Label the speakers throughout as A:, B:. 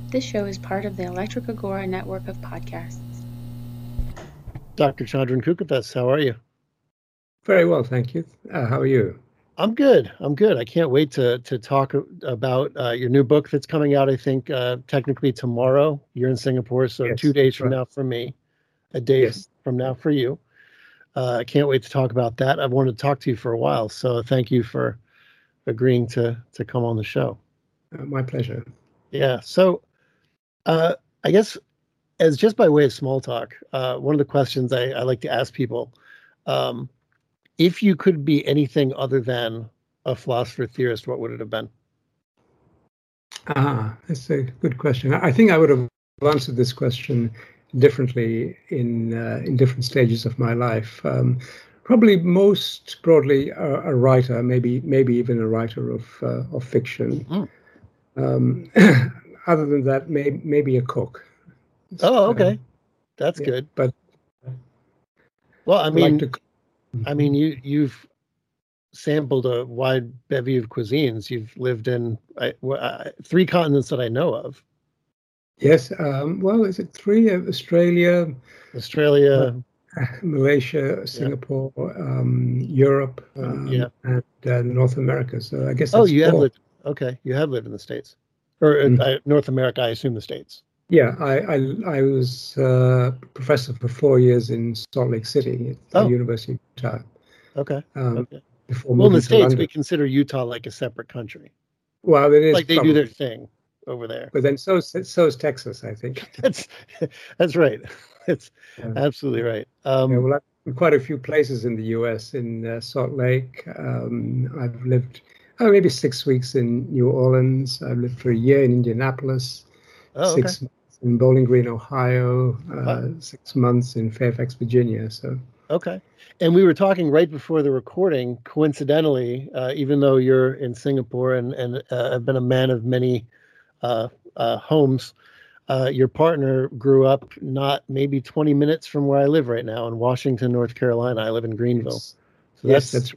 A: This show is part of the Electric Agora network of podcasts.
B: Dr. Chandran Kukathas, how are you?
C: Very well, thank you. How are you?
B: I'm good. I can't wait to talk about your new book that's coming out, I think, technically tomorrow. You're in Singapore, so
C: Yes,
B: 2 days from
C: right.
B: now for me, a day
C: Yes.
B: from now for you. I can't wait to talk about that. I've wanted to talk to you for a while, so thank you for agreeing to come on the show.
C: My pleasure.
B: Yeah, so I guess as just by way of small talk, one of the questions I like to ask people, if you could be anything other than a philosopher theorist, what would it have been?
C: That's a good question. I think I would have answered this question differently in different stages of my life. Probably most broadly a writer, maybe even a writer of fiction.
B: Mm-hmm.
C: Other than that, maybe a cook.
B: Oh, okay, that's
C: yeah,
B: good.
C: But
B: well, I mean,
C: like
B: you've sampled a wide bevy of cuisines. You've lived in 3 continents that I know of.
C: Yes. Well, is it 3? Australia, Malaysia, Singapore, Europe,
B: yeah,
C: and North America. So I guess
B: oh,
C: that's
B: you
C: 4.
B: have lived. Okay, you have lived in the States, or North America. I assume the States.
C: Yeah, I was professor for 4 years in Salt Lake City at the University of Utah.
B: Okay. Okay.
C: Before
B: Well, in the
C: moving to
B: States,
C: London.
B: we consider Utah like a separate country.
C: Well, it is
B: like they
C: probably
B: do their thing over there.
C: But then so is Texas, I think.
B: That's right. That's absolutely right.
C: Well, I've quite a few places in the U.S. in Salt Lake. I've lived maybe 6 weeks in New Orleans. I've lived for a year in Indianapolis. 6 months in Bowling Green, Ohio. 6 months in Fairfax, Virginia. So.
B: Okay. And we were talking right before the recording, coincidentally, even though you're in Singapore and have been a man of many homes, your partner grew up not maybe 20 minutes from where I live right now in Washington, North Carolina. I live in Greenville. So
C: that's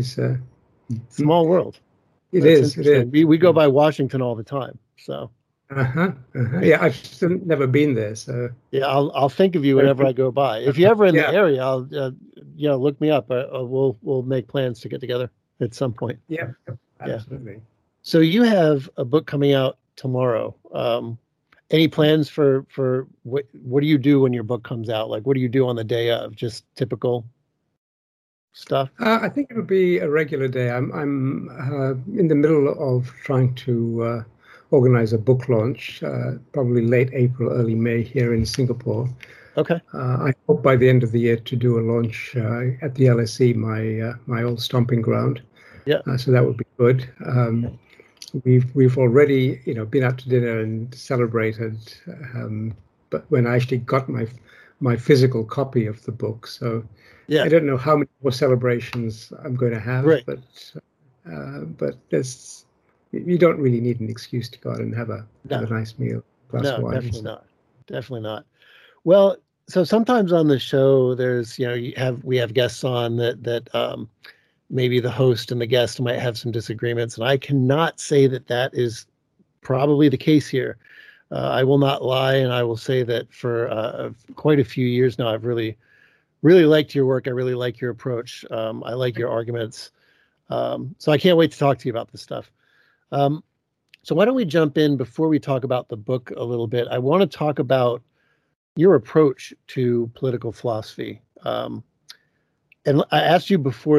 B: small world.
C: It is.
B: We go by Washington all the time. So.
C: Yeah, I've still never been there. So
B: yeah, I'll think of you whenever I go by. If you're ever in the area, I'll look me up. We'll make plans to get together at some point.
C: Yeah, absolutely.
B: Yeah. So you have a book coming out tomorrow. Any plans for what do you do when your book comes out? Like, what do you do on the day of? Just typical stuff?
C: I think it would be a regular day. I'm in the middle of trying to organize a book launch, probably late April, early May here in Singapore.
B: Okay.
C: I hope by the end of the year to do a launch at the LSE, my old stomping ground.
B: Yeah.
C: So that would be good. We've already been out to dinner and celebrated, but when I actually got my physical copy of the book, so yeah. I don't know how many more celebrations I'm going to have,
B: right.
C: but there's. You don't really need an excuse to go out and have a nice meal, glass of wine.
B: Definitely not. Well, so sometimes on the show, there's we have guests on that maybe the host and the guest might have some disagreements, and I cannot say that is probably the case here. I will not lie, and I will say that for quite a few years now, I've really liked your work. I really like your approach. I like your arguments. So I can't wait to talk to you about this stuff. So why don't we jump in before we talk about the book a little bit? I want to talk about your approach to political philosophy. And I asked you before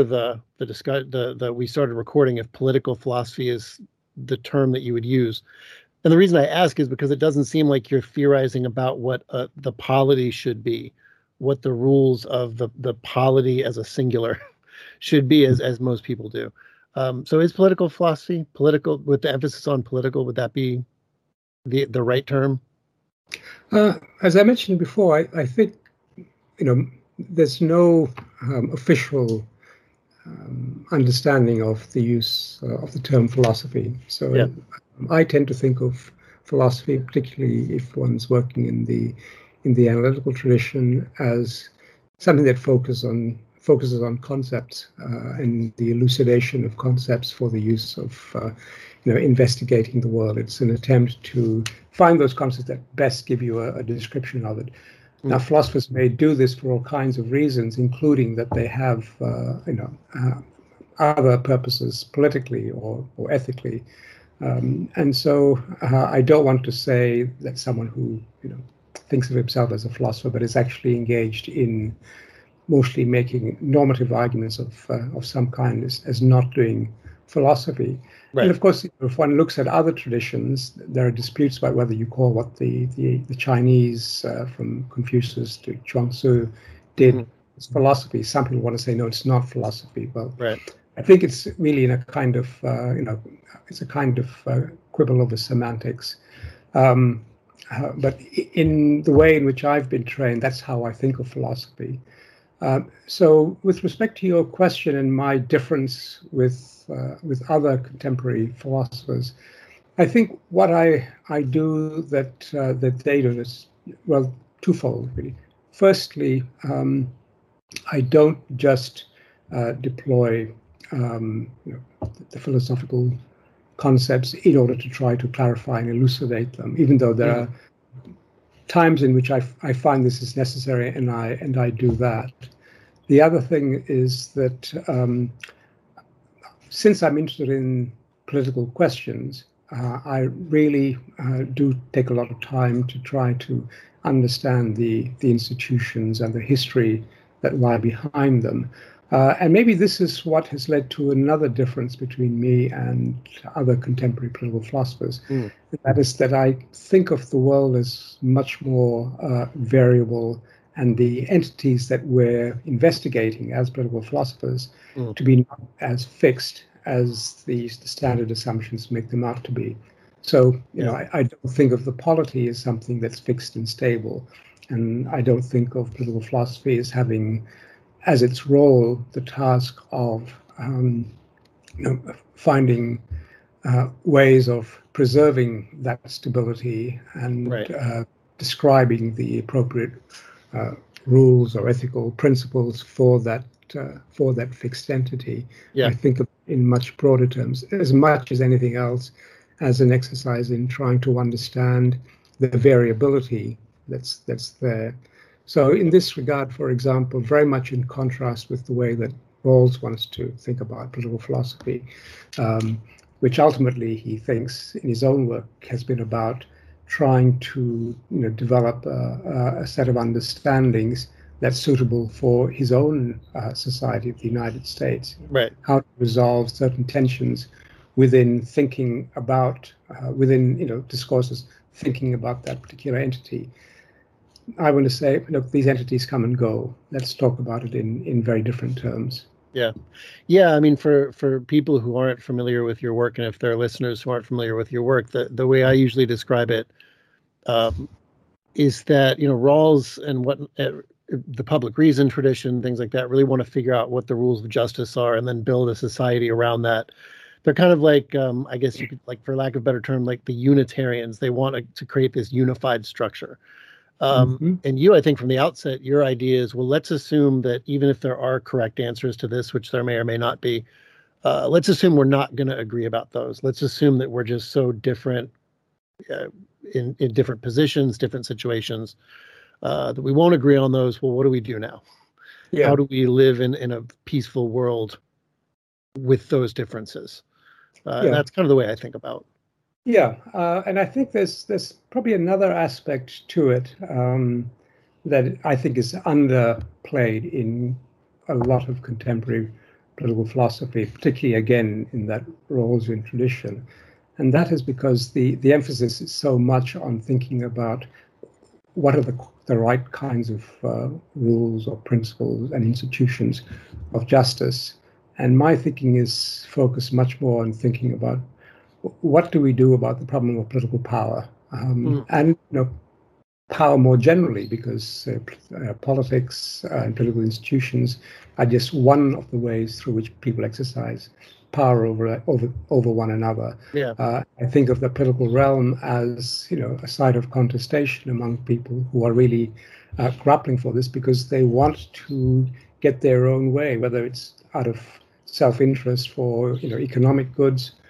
B: we started recording if political philosophy is the term that you would use. And the reason I ask is because it doesn't seem like you're theorizing about what the polity should be, what the rules of the polity as a singular should be, as most people do. So is political philosophy, political with the emphasis on political, would that be the right term?
C: As I mentioned before, I think, there's no official understanding of the use of the term philosophy. So yeah. I tend to think of philosophy, particularly if one's working in the analytical tradition, as something that focuses on concepts and the elucidation of concepts for the use of investigating the world. It's an attempt to find those concepts that best give you a description of it. Now, philosophers may do this for all kinds of reasons, including that they have, other purposes politically or ethically. And so I don't want to say that someone who, thinks of himself as a philosopher, but is actually engaged in mostly making normative arguments of some kind as not doing philosophy. Right. And of course, if one looks at other traditions, there are disputes about whether you call what the Chinese from Confucius to Chuang-Tzu did as philosophy. Some people want to say, no, it's not philosophy. Well, right. I think it's really in a kind of, it's a kind of quibble over semantics. But in the way in which I've been trained, that's how I think of philosophy. So with respect to your question and my difference with other contemporary philosophers, I think what I do that they do is, well, twofold, really. Firstly, I don't just deploy the philosophical concepts in order to try to clarify and elucidate them, even though there are times in which I find this is necessary, and I do that. The other thing is that since I'm interested in political questions, I really do take a lot of time to try to understand the institutions and the history that lie behind them. And maybe this is what has led to another difference between me and other contemporary political philosophers. That is that I think of the world as much more variable, and the entities that we're investigating as political philosophers to be not as fixed as the standard assumptions make them out to be. So, I don't think of the polity as something that's fixed and stable, and I don't think of political philosophy as having as its role the task of finding ways of preserving that stability and describing the appropriate rules or ethical principles for that fixed entity. I think of in much broader terms, as much as anything else, as an exercise in trying to understand the variability that's there. So in this regard, for example, very much in contrast with the way that Rawls wants to think about political philosophy, which ultimately he thinks in his own work has been about trying to develop a set of understandings that's suitable for his own society of the United States. Right. How to resolve certain tensions within thinking about, within discourses, thinking about that particular entity. I want to say, look, these entities come and go. Let's talk about it in very different terms.
B: Yeah. I mean, for people who aren't familiar with your work, and if there are listeners who aren't familiar with your work, the way I usually describe it is that Rawls and what the public reason tradition, things like that, really want to figure out what the rules of justice are, and then build a society around that. They're kind of like, I guess you could, like, for lack of a better term, like the Unitarians. They want to create this unified structure. And you, I think from the outset, your idea is, well, let's assume that even if there are correct answers to this, which there may or may not be, let's assume we're not going to agree about those. Let's assume that we're just so different in different positions, different situations, that we won't agree on those. Well, what do we do now? How do we live in a peaceful world with those differences? And that's kind of the way I think about.
C: And I think there's probably another aspect to it that I think is underplayed in a lot of contemporary political philosophy, particularly again in that Rawlsian tradition, and that is because the emphasis is so much on thinking about what are the right kinds of rules or principles and institutions of justice. And my thinking is focused much more on thinking about what do we do about the problem of political power, and power more generally, because politics and political institutions are just one of the ways through which people exercise power over one another. I think of the political realm as a site of contestation among people who are really grappling for this because they want to get their own way, whether it's out of self-interest for economic goods,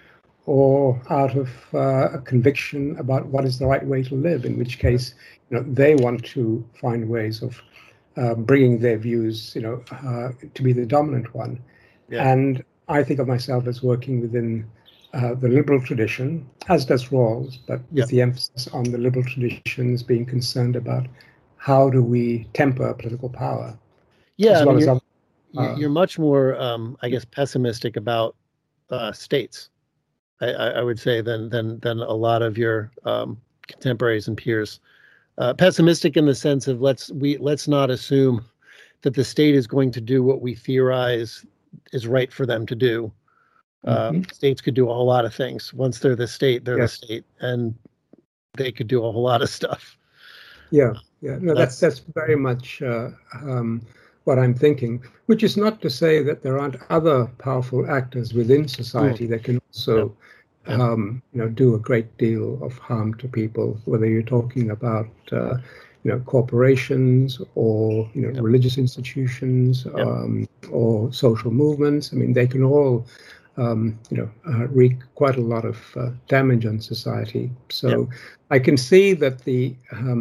C: or out of a conviction about what is the right way to live, in which case, they want to find ways of bringing their views, to be the dominant one. Yeah. And I think of myself as working within the liberal tradition, as does Rawls, but with the emphasis on the liberal traditions being concerned about how do we temper political power.
B: Yeah, you're much more, I guess, pessimistic about states, I would say, than a lot of your contemporaries and peers. Pessimistic in the sense of let's not assume that the state is going to do what we theorize is right for them to do. States could do a whole lot of things. Once they're the state, the state, and they could do a whole lot of stuff.
C: Yeah. No, that's very much what I'm thinking. Which is not to say that there aren't other powerful actors within society that can also, do a great deal of harm to people. Whether you're talking about, corporations or religious institutions, or social movements. I mean, they can all wreak quite a lot of damage on society. So I can see that the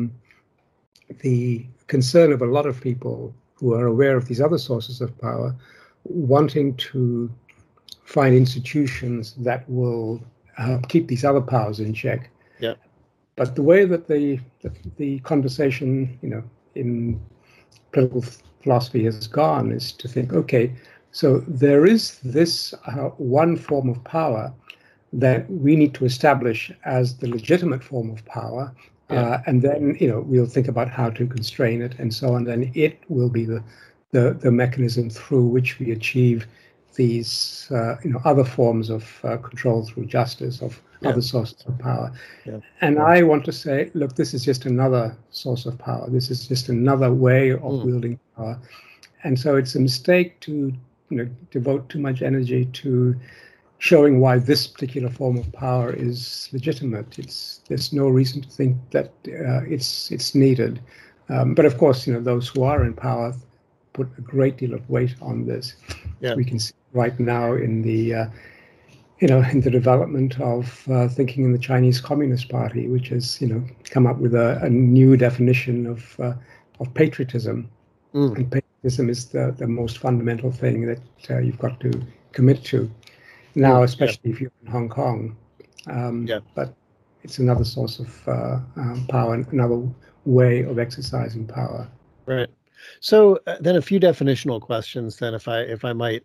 C: concern of a lot of people who are aware of these other sources of power, wanting to find institutions that will keep these other powers in check.
B: Yeah.
C: But the way that the conversation, in political philosophy has gone is to think, okay, so there is this one form of power that we need to establish as the legitimate form of power. And then, we'll think about how to constrain it and so on. Then it will be the mechanism through which we achieve these, other forms of control through justice, of other sources of power. Yeah. And I want to say, look, this is just another source of power. This is just another way of wielding power. And so it's a mistake to, devote too much energy to showing why this particular form of power is legitimate. There's no reason to think that it's needed. But of course, those who are in power put a great deal of weight on this. Yeah. We can see right now in the in the development of thinking in the Chinese Communist Party, which has come up with a new definition of patriotism. And patriotism is the most fundamental thing that you've got to commit to. Now, especially if you're in Hong Kong, but it's another source of power, another way of exercising power.
B: Right. So then a few definitional questions then, if I might.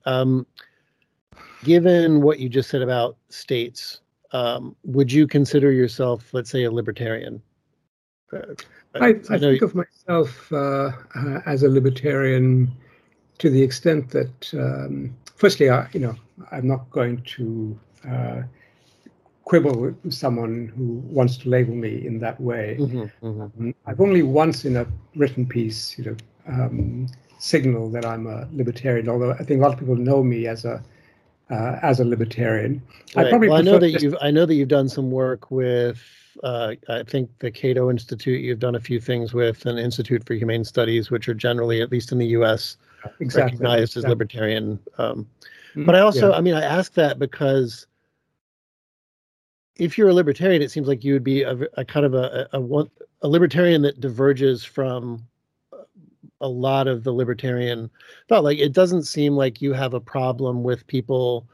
B: Given what you just said about states, would you consider yourself, let's say, a libertarian?
C: I think of myself as a libertarian to the extent that, firstly, I'm not going to quibble with someone who wants to label me in that way. I've only once in a written piece, signaled that I'm a libertarian, although I think a lot of people know me as a libertarian.
B: Right. I know that you've done some work with I think the Cato Institute. You've done a few things with an Institute for Humane Studies, which are generally, at least in the U.S., recognized as libertarian. But I also, I ask that because if you're a libertarian, it seems like you would be a kind of a libertarian that diverges from a lot of the libertarian thought. Like, it doesn't seem like you have a problem with people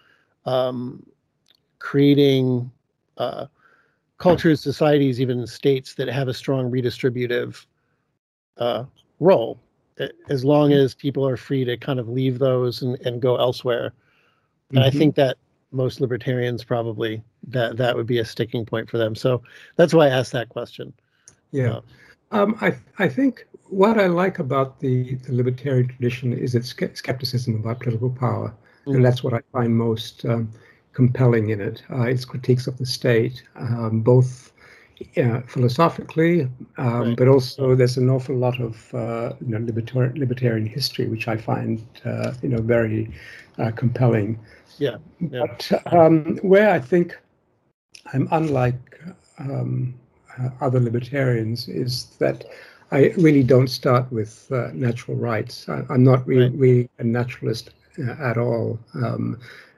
B: creating cultures, societies, even states that have a strong redistributive role, as long as people are free to kind of leave those and go elsewhere. And I think that most libertarians probably that would be a sticking point for them. So that's why I asked that question.
C: Yeah. I think what I like about the libertarian tradition is its skepticism about political power. And that's what I find most compelling in it. Its critiques of the state, both philosophically, but also there's an awful lot of libertarian history, which I find very compelling.
B: Yeah.
C: But where I think I'm unlike other libertarians is that I really don't start with natural rights. I'm not really a naturalist at all.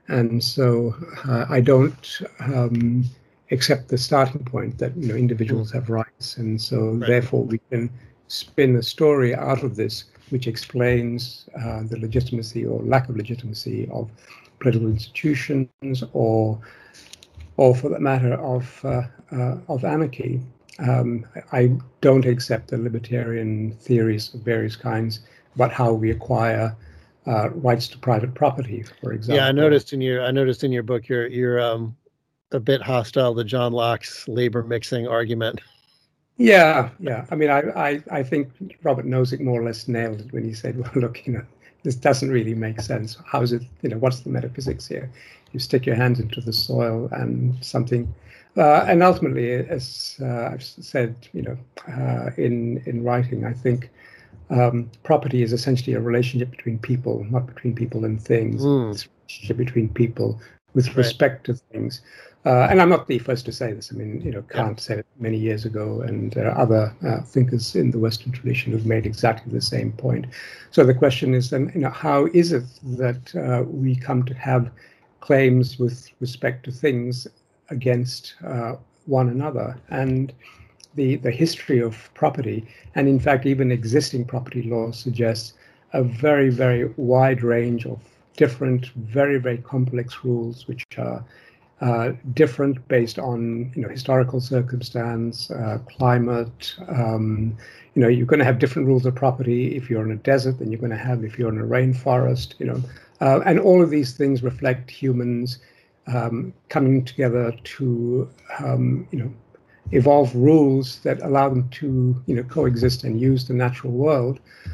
C: And so I don't accept the starting point that individuals have rights, and so therefore we can spin a story out of this which explains the legitimacy or lack of legitimacy of political institutions, or for that matter of anarchy. I don't accept the libertarian theories of various kinds about how we acquire rights to private property, for example.
B: Yeah, I noticed in your book you're a bit hostile to John Locke's labor mixing argument.
C: Yeah. I mean, I think Robert Nozick more or less nailed it when he said, well, look, this doesn't really make sense. How is it, what's the metaphysics here? You stick your hands into the soil and something, and ultimately, as I've said, in writing, I think property is essentially a relationship between people, not between people and things. It's a relationship between people with respect to things. And I'm not the first to say this. I mean, Kant said it many years ago, and there are other thinkers in the Western tradition who've made exactly the same point. So the question is then, how is it that we come to have claims with respect to things against one another? And the history of property, and in fact even existing property laws, suggests a very, very wide range of different, very, very complex rules, which are different based on historical circumstance, climate. You're going to have different rules of property if you're in a desert than you're going to have if you're in a rainforest. And all of these things reflect humans coming together to evolve rules that allow them to coexist and use the natural world.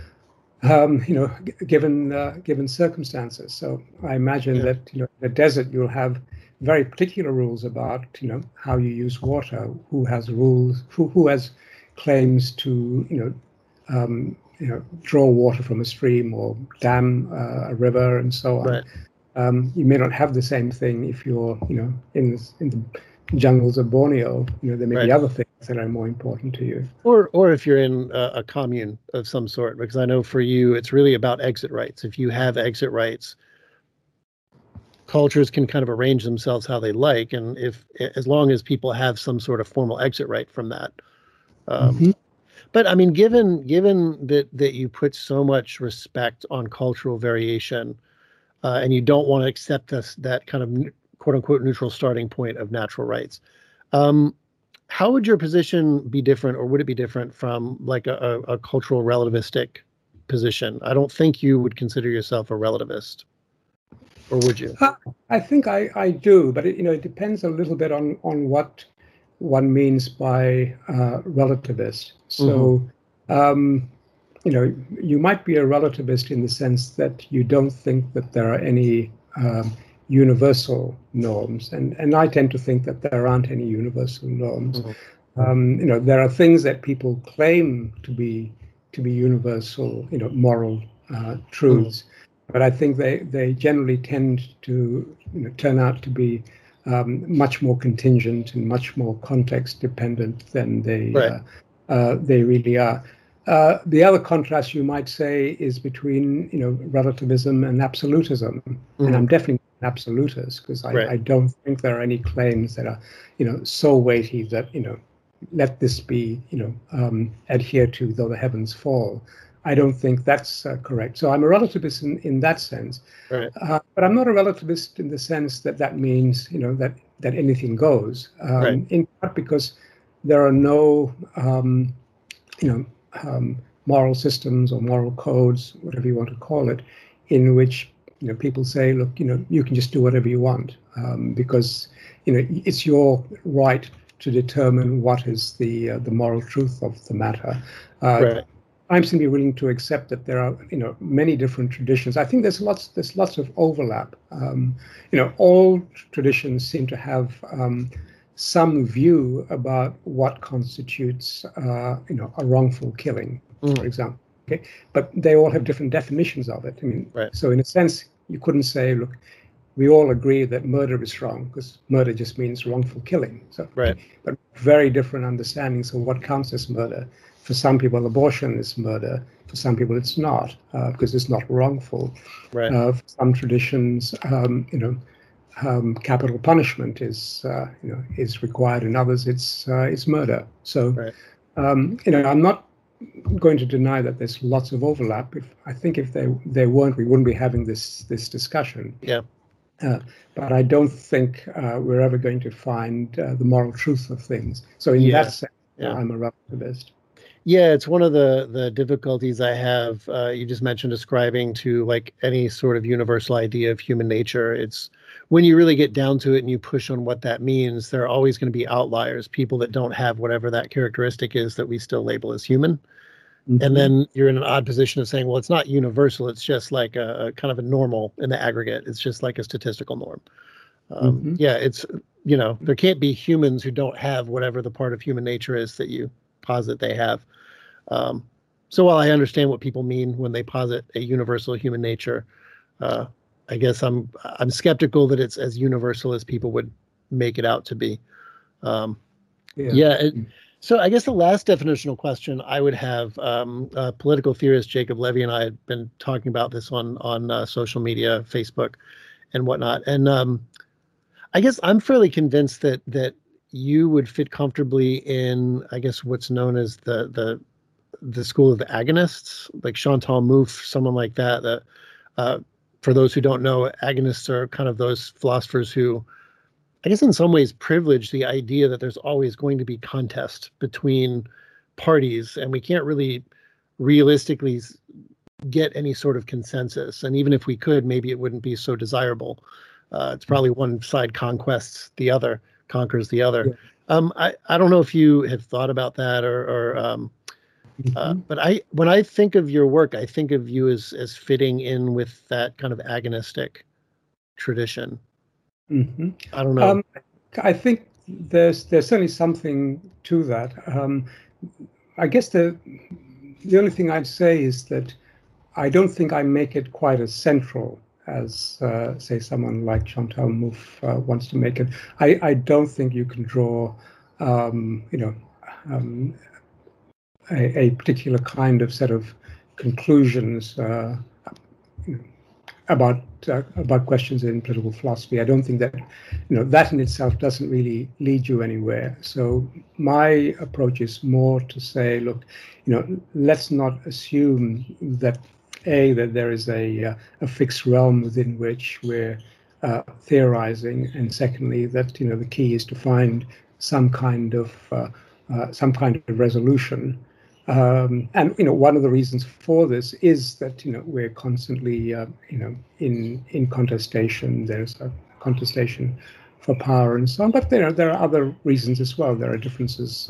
C: Given circumstances. So I imagine that in the desert you'll have very particular rules about how you use water, who has rules, who has claims to draw water from a stream or dam a river and so on. Right. You may not have the same thing if you're in the jungles of Borneo. There may be other things that are more important to you.
B: Or if you're in a commune of some sort, because I know for you it's really about exit rights. If you have exit rights, cultures can kind of arrange themselves how they like, and as long as people have some sort of formal exit right from that. But I mean, given that you put so much respect on cultural variation, and you don't want to accept that kind of quote unquote neutral starting point of natural rights, how would your position be different, or would it be different from like a cultural relativistic position? I don't think you would consider yourself a relativist. Or would you?
C: I think I do, but it depends a little bit on what one means by relativist. So, you might be a relativist in the sense that you don't think that there are any universal norms, and I tend to think that there aren't any universal norms. There are things that people claim to be universal, moral truths. But I think they generally tend to turn out to be much more contingent and much more context dependent than they really are. The other contrast you might say is between relativism and absolutism, and I'm definitely an absolutist because I don't think there are any claims that are so weighty that let this be adhered to though the heavens fall. I don't think that's correct. So I'm a relativist in that sense. But I'm not a relativist in the sense that means, that anything goes. In part because there are no, moral systems or moral codes, whatever you want to call it, in which, people say, look, you can just do whatever you want because, it's your right to determine what is the moral truth of the matter. I'm simply willing to accept that there are, many different traditions. I think there's lots of overlap. All traditions seem to have some view about what constitutes, a wrongful killing, for example. Okay, but they all have different definitions of it. I mean, so in a sense, you couldn't say, look, we all agree that murder is wrong because murder just means wrongful killing. So, but very different understandings of what counts as murder. For some people, abortion is murder. For some people, it's not because it's not wrongful. For some traditions, capital punishment is required. In others, it's murder. So,
B: Right.
C: I'm not going to deny that there's lots of overlap. If there weren't, we wouldn't be having this discussion.
B: Yeah.
C: But I don't think we're ever going to find the moral truth of things. So in that sense, I'm a relativist.
B: Yeah, it's one of the difficulties I have. You just mentioned ascribing to like any sort of universal idea of human nature. It's when you really get down to it and you push on what that means, there are always going to be outliers, people that don't have whatever that characteristic is that we still label as human. Mm-hmm. And then you're in an odd position of saying, well, it's not universal. It's just like a kind of a normal in the aggregate. It's just like a statistical norm. Yeah, it's, there can't be humans who don't have whatever the part of human nature is that you posit they have. So while I understand what people mean when they posit a universal human nature, I guess I'm skeptical that it's as universal as people would make it out to be. So I guess the last definitional question I would have, political theorist Jacob Levy and I had been talking about this on social media, Facebook and whatnot. And I guess I'm fairly convinced that you would fit comfortably in, I guess, what's known as the school of the agonists, like Chantal Mouffe, someone like that. For those who don't know, agonists are kind of those philosophers who, I guess in some ways, privilege the idea that there's always going to be contest between parties, and we can't really realistically get any sort of consensus. And even if we could, maybe it wouldn't be so desirable. It's probably one side conquers the other. I don't know if you have thought about that but when I think of your work, I think of you as fitting in with that kind of agonistic tradition.
C: Mm-hmm.
B: I don't know.
C: I think there's certainly something to that. I guess the only thing I'd say is that I don't think I make it quite as central as, say, someone like Chantal Mouffe wants to make it. I don't think you can draw, a particular kind of set of conclusions about questions in political philosophy. I don't think that that in itself doesn't really lead you anywhere. So my approach is more to say, look, let's not assume that there is a fixed realm within which we're theorizing, and secondly that the key is to find some kind of resolution. And one of the reasons for this is that we're constantly in contestation. There's a contestation for power and so on. But there are other reasons as well. There are differences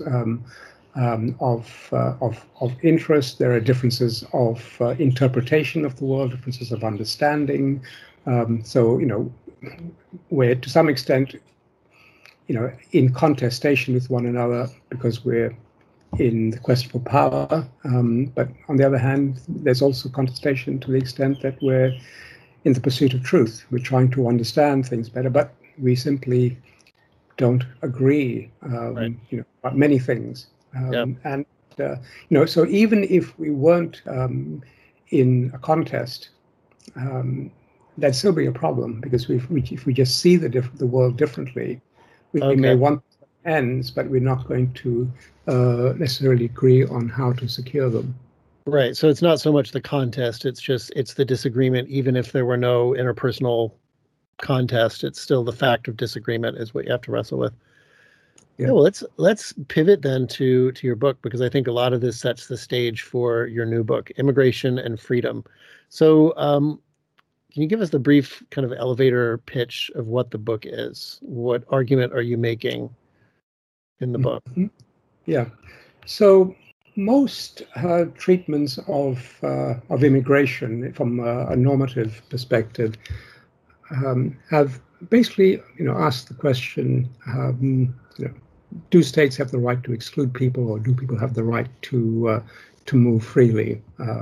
C: of interest. There are differences of interpretation of the world, differences of understanding. So we're to some extent in contestation with one another because we're in the quest for power, but on the other hand, there's also contestation to the extent that we're in the pursuit of truth. We're trying to understand things better, but we simply don't agree about many things. And so even if we weren't in a contest, that'd still be a problem, because if we just see the world differently, we may want ends, but we're not going to necessarily agree on how to secure them.
B: Right. So it's not so much the contest, it's the disagreement. Even if there were no interpersonal contest, it's still the fact of disagreement is what you have to wrestle with. Yeah, well, let's pivot then to your book, because I think a lot of this sets the stage for your new book, Immigration and Freedom. So can you give us the brief kind of elevator pitch of what the book is? What argument are you making in the book?
C: Yeah. So most treatments of immigration from a normative perspective have basically asked the question, do states have the right to exclude people, or do people have the right to move freely?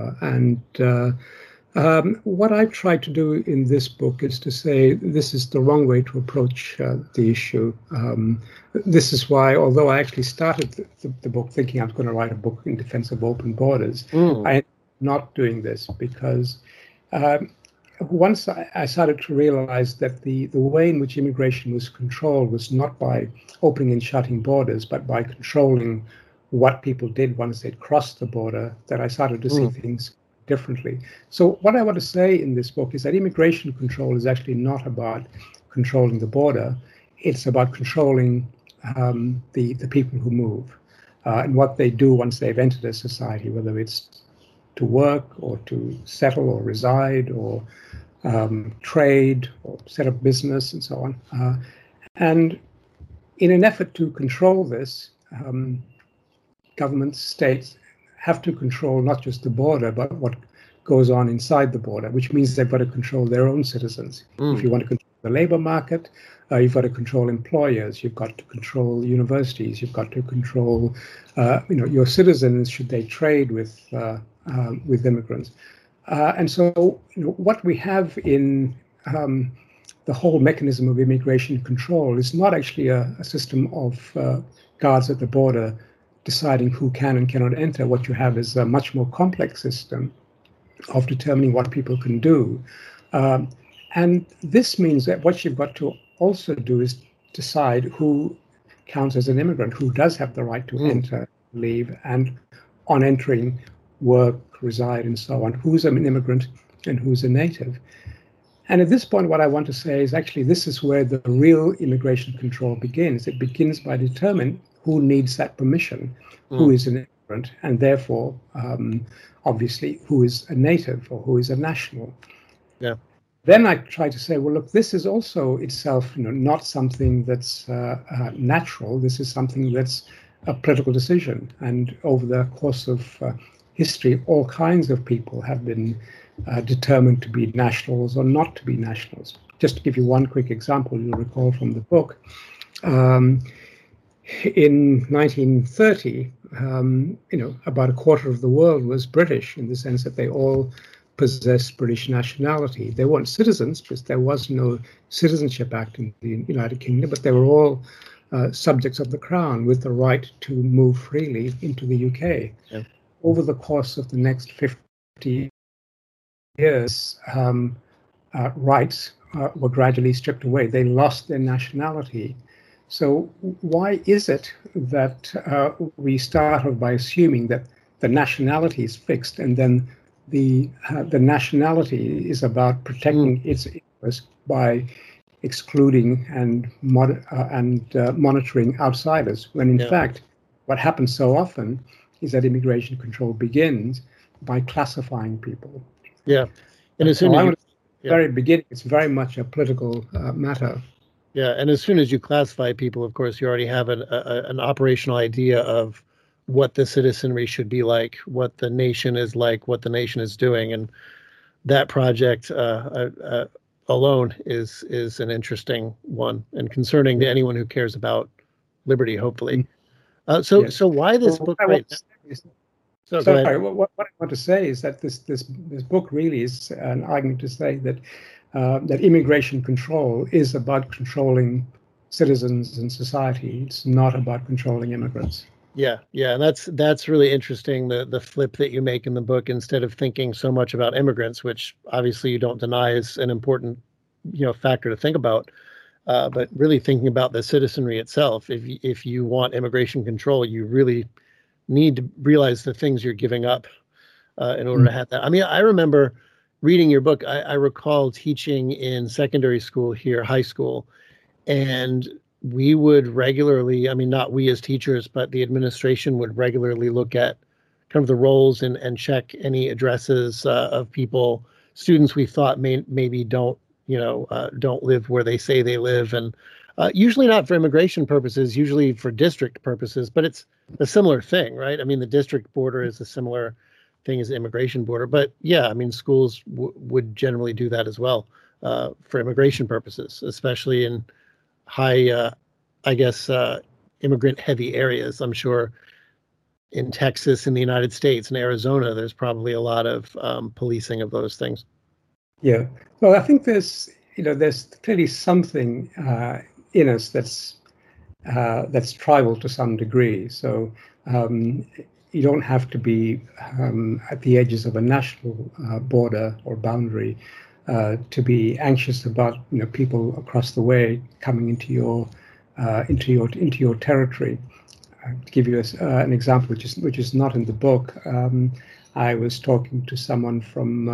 C: What I've tried to do in this book is to say this is the wrong way to approach the issue. This is why, although I actually started the book thinking I was going to write a book in defense of open borders, I am not doing this because once I started to realize that the way in which immigration was controlled was not by opening and shutting borders, but by controlling what people did once they'd crossed the border, that I started to see things differently. So what I want to say in this book is that immigration control is actually not about controlling the border. It's about controlling the people who move and what they do once they've entered a society, whether it's to work or to settle or reside or trade or set up business and so on. And in an effort to control this, governments, states have to control not just the border, but what goes on inside the border, which means they've got to control their own citizens. If you want to control the labor market, you've got to control employers, you've got to control universities, you've got to control your citizens should they trade with immigrants. And so what we have in the whole mechanism of immigration control is not actually a system of guards at the border deciding who can and cannot enter. What you have is a much more complex system of determining what people can do. And this means that what you've got to also do is decide who counts as an immigrant, who does have the right to enter, leave, and on entering, work, reside, and so on, who's an immigrant and who's a native. And at this point, what I want to say is actually this is where the real immigration control begins. It begins by determining who needs that permission, who is an immigrant, and therefore, obviously, who is a native or who is a national.
B: Yeah.
C: Then I try to say, well, look, this is also itself, not something that's natural. This is something that's a political decision. And over the course of history, all kinds of people have been determined to be nationals or not to be nationals. Just to give you one quick example, you'll recall from the book, in 1930, about a quarter of the world was British, in the sense that they all possessed British nationality. They weren't citizens, because there was no Citizenship Act in the United Kingdom, but they were all subjects of the Crown with the right to move freely into the UK.
B: Yeah.
C: Over the course of the next 50 years, rights were gradually stripped away. They lost their nationality. So why is it that we start off by assuming that the nationality is fixed, and then the nationality is about protecting its interests by excluding and monitoring outsiders, when in fact what happens so often is that immigration control begins by classifying people.
B: Yeah, and as soon as
C: at the very beginning, it's very much a political matter.
B: Yeah, and as soon as you classify people, of course, you already have an operational idea of what the citizenry should be like, what the nation is like, what the nation is doing, and that project alone is an interesting one and concerning to anyone who cares about liberty, hopefully. So why this book right now?
C: Sorry, what I want to say is that this book really is an argument to say that that immigration control is about controlling citizens and society. It's not about controlling immigrants.
B: Yeah, and that's really interesting, the flip that you make in the book. Instead of thinking so much about immigrants, which obviously you don't deny is an important factor to think about, but really thinking about the citizenry itself. If you want immigration control, you really need to realize the things you're giving up in order to have that. I mean, I remember reading your book. I recall teaching in secondary school here, high school, and we would regularly, I mean, not we as teachers, but the administration would regularly look at kind of the roles and check any addresses of people, students we thought maybe don't live where they say they live. And usually not for immigration purposes, usually for district purposes, but it's a similar thing, right? I mean, the district border is a similar thing as the immigration border, but yeah, I mean, schools would generally do that as well for immigration purposes, especially in high, immigrant heavy areas. I'm sure in Texas, in the United States, in Arizona, there's probably a lot of policing of those things.
C: Yeah, well, I think there's clearly something in us that's tribal to some degree. So you don't have to be at the edges of a national border or boundary to be anxious about people across the way coming into your territory. To give you an example, which is not in the book, I was talking to someone from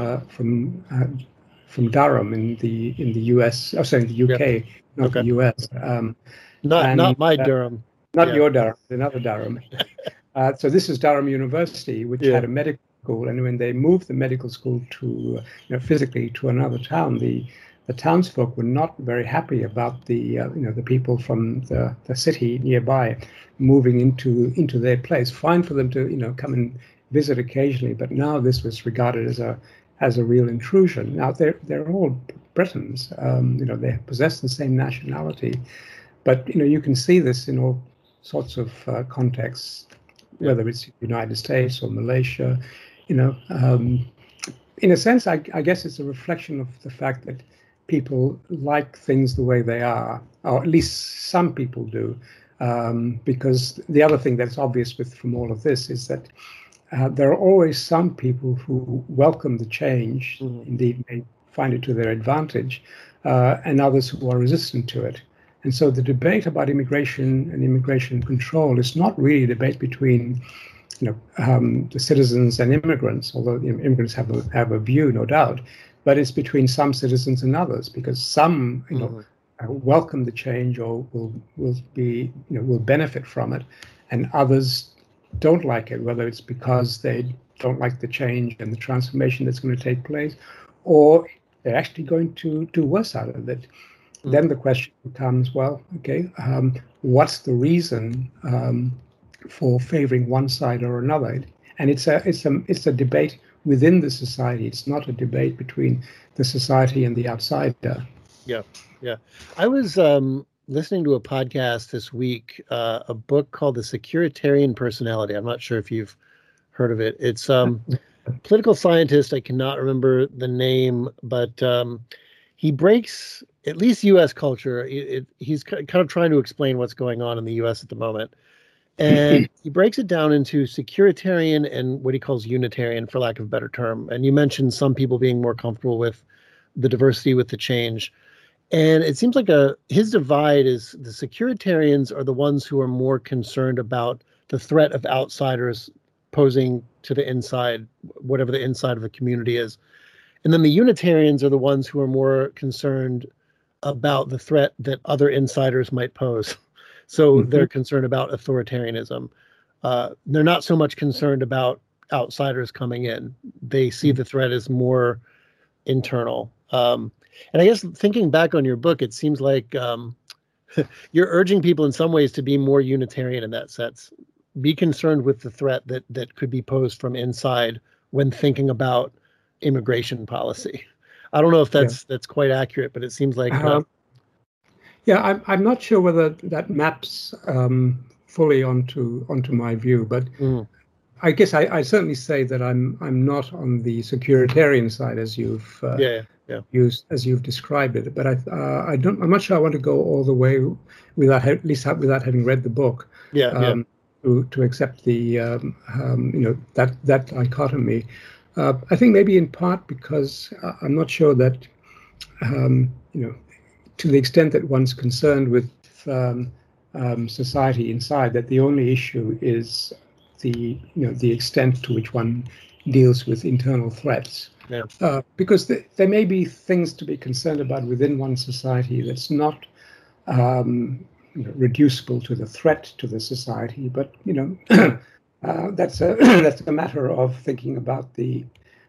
C: Durham in the US. Oh, sorry, in the UK, yep. Not the US.
B: Not my Durham.
C: Not your Durham, another Durham. So this is Durham University, which had a medical school, and when they moved the medical school to physically to another town, the townsfolk were not very happy about the people from the city nearby moving into their place. Fine for them to come and visit occasionally, but now this was regarded as a real intrusion. Now they're all Britons, they possess the same nationality, but you can see this in all sorts of contexts, whether it's the United States or Malaysia. In a sense, I guess it's a reflection of the fact that people like things the way they are, or at least some people do, because the other thing that's obvious from all of this is that there are always some people who welcome the change, indeed may find it to their advantage, and others who are resistant to it. And so the debate about immigration and immigration control is not really a debate between the citizens and immigrants, although immigrants have a view, no doubt, but it's between some citizens and others, because some welcome the change or will benefit from it, and others don't like it, whether it's because they don't like the change and the transformation that's going to take place, or they're actually going to do worse out of it. Then the question becomes, well, okay, what's the reason for favoring one side or another? And it's a debate within the society. It's not a debate between the society and the outsider.
B: Yeah. I was listening to a podcast this week, a book called The Securitarian Personality. I'm not sure if you've heard of it. It's a political scientist. I cannot remember the name, but he breaks, at least U.S. culture, he's kind of trying to explain what's going on in the U.S. at the moment. And he breaks it down into securitarian and what he calls Unitarian, for lack of a better term. And you mentioned some people being more comfortable with the diversity, with the change. And it seems like his divide is the securitarians are the ones who are more concerned about the threat of outsiders posing to the inside, whatever the inside of a community is. And then the Unitarians are the ones who are more concerned about the threat that other insiders might pose. So they're concerned about authoritarianism. They're not so much concerned about outsiders coming in. They see the threat as more internal. And I guess thinking back on your book, it seems like you're urging people in some ways to be more Unitarian in that sense. Be concerned with the threat that could be posed from inside when thinking about immigration policy. I don't know if that's quite accurate, but it seems like
C: I'm not sure whether that maps fully onto my view, but I guess I certainly say that I'm not on the securitarian side as you've you've described it. But I'm not sure I want to go all the way without having read the book. To accept the that dichotomy. I think maybe in part because I'm not sure that to the extent that one's concerned with society inside, that the only issue is the extent to which one deals with internal threats. Because there may be things to be concerned about within one society that's not reducible to the threat to the society, but that's a matter of thinking about the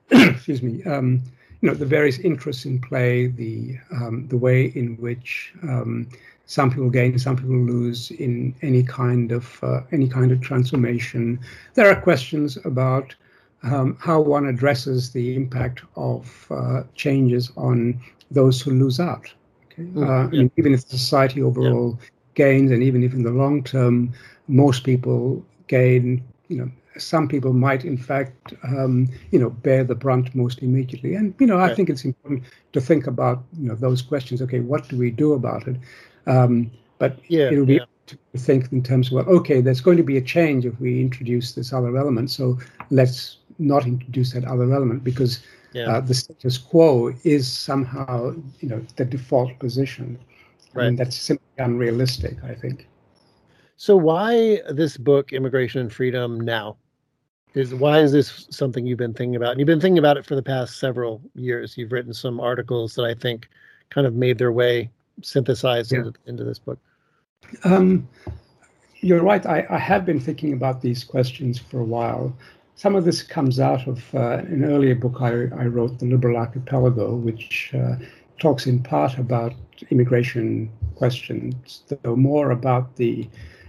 C: the various interests in play, the way in which some people gain, some people lose in any kind of transformation. There are questions about how one addresses the impact of changes on those who lose out. Okay? Even if society overall gains, and even if in the long term most people gain, some people might in fact bear the brunt most immediately. And I think it's important to think about those questions. Okay, what do we do about it? But it'll be to think in terms of, well, okay, there's going to be a change if we introduce this other element, so let's not introduce that other element, because the status quo is somehow, the default position.
B: Right.
C: And that's simply unrealistic, I think.
B: So why this book, Immigration and Freedom, now? Why is this something you've been thinking about? And you've been thinking about it for the past several years. You've written some articles that I think kind of made their way synthesized into this book.
C: You're right. I have been thinking about these questions for a while. Some of this comes out of an earlier book I wrote, The Liberal Archipelago, which talks in part about immigration questions, though more about the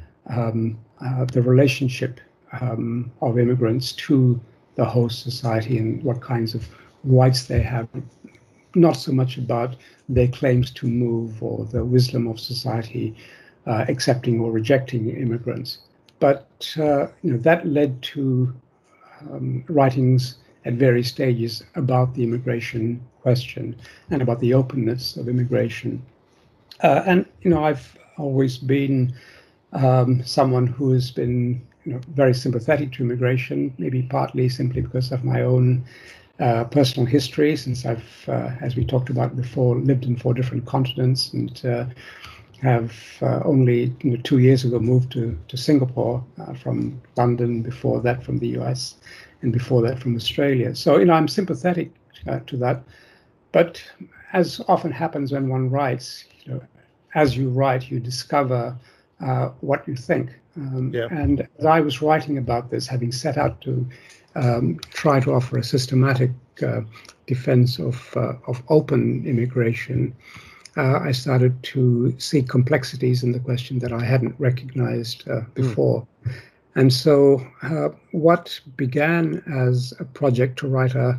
C: relationship of immigrants to the host society and what kinds of rights they have, not so much about their claims to move or the wisdom of society accepting or rejecting immigrants. But that led to writings at various stages about the immigration question and about the openness of immigration. And I've always been someone who has been very sympathetic to immigration, maybe partly simply because of my own personal history, since I've, as we talked about before, lived in 4 different continents and have only 2 years ago moved to Singapore from London, before that from the US, and before that from Australia. So, I'm sympathetic to that. But as often happens when one writes, as you write, you discover what you think. And as I was writing about this, having set out to try to offer a systematic defense of open immigration, I started to see complexities in the question that I hadn't recognized before. And so what began as a project to write a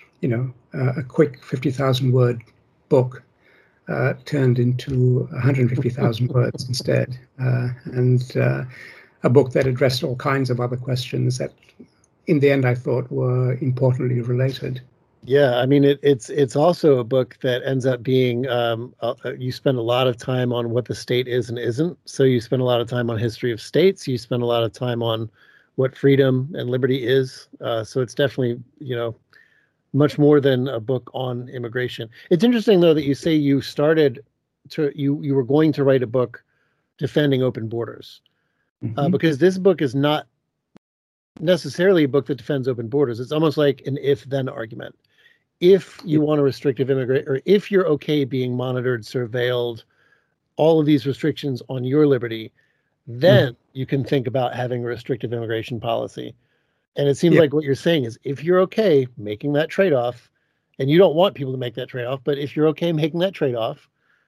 C: quick 50,000-word book turned into 150,000 words instead, and a book that addressed all kinds of other questions that, in the end, I thought were importantly related.
B: Yeah, I mean, it's also a book that ends up being, you spend a lot of time on what the state is and isn't. So you spend a lot of time on history of states. You spend a lot of time on what freedom and liberty is. So it's definitely, much more than a book on immigration. It's interesting, though, that you say you were going to write a book defending open borders, because this book is not necessarily a book that defends open borders. It's almost like an if-then argument. If you want a restrictive immigrant, or if you're okay being monitored, surveilled, all of these restrictions on your liberty, then you can think about having a restrictive immigration policy. And it seems like what you're saying is, if you're okay making that trade-off, and you don't want people to make that trade-off, but if you're okay making that trade-off,